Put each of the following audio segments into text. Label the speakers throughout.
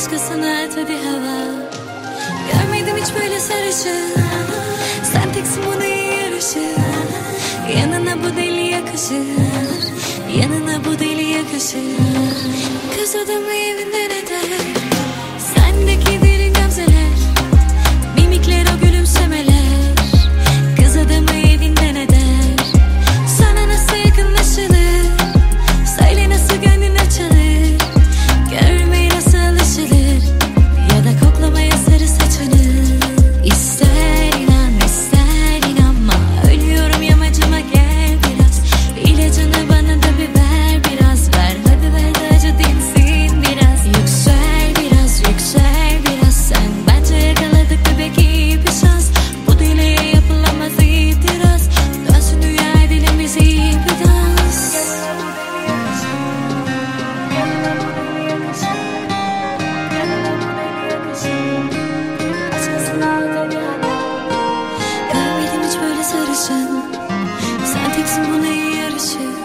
Speaker 1: başkasına et hadi hava. Görmedim hiç böyle sarışın. Sen teksin buna iyi yarışır. Yanına bu deli yakışır. Yanına bu deli yakışır. Kız adamı evinden eder. Sendeki derin gamzeler, mimikler o gülümsemeler. Kız adamı evinden eder. Sana nasıl yakınlaşılır? Söyle nasıl gönlün açılır? Görmeye nasıl alışılır? Ya da koklamaya sarı saçını. İster inan ister inanma, ölüyorum yamacıma gel biraz. İlacını bana da bir ver biraz. Ver hadi ver de acı dinsin biraz. Yüksel biraz yüksel biraz. Sen bence yakaladık bebek iyi bir şans. Bu deliye yapılamaz itiraz. Dönsün dünya dilimiz iyi bir dans. Görmedim hiç böyle sarışın. Sen teksin buna iyi yarışır.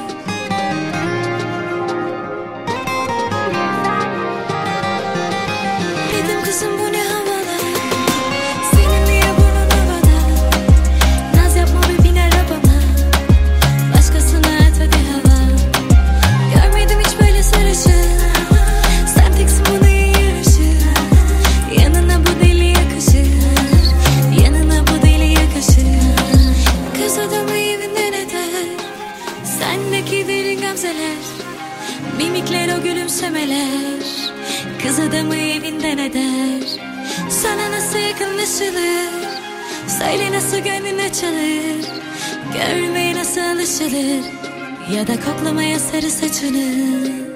Speaker 1: Dedim kızım bu ne havalar. Senin niye burnun havada? Naz yapma ve bin arabama. Başkasına et hadi hava. Görmedim hiç böyle sarışın. Sen teksin buna iyi yarışır. Yanına bu deli yakışır. Yanına bu deli yakışır. Kız adamı evinden eder. Sendeki derin gamzeler, mimikler o gülümsemeler. Kız adamı evinden eder. Sana nasıl yakınlaşılır? Söyle nasıl gönlün açılır? Görmeye nasıl alışılır? Ya da koklamaya sarı saçını.